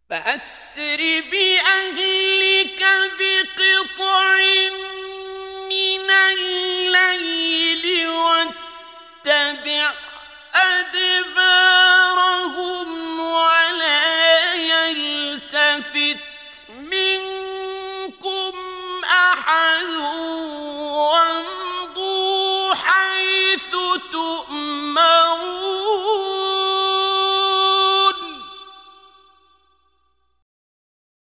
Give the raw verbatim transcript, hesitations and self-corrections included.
فأسر بأهلك بقطع من الليل واتبع أدبارهم ولا يلتفت منكم أحد وامضوا حيث تؤمرون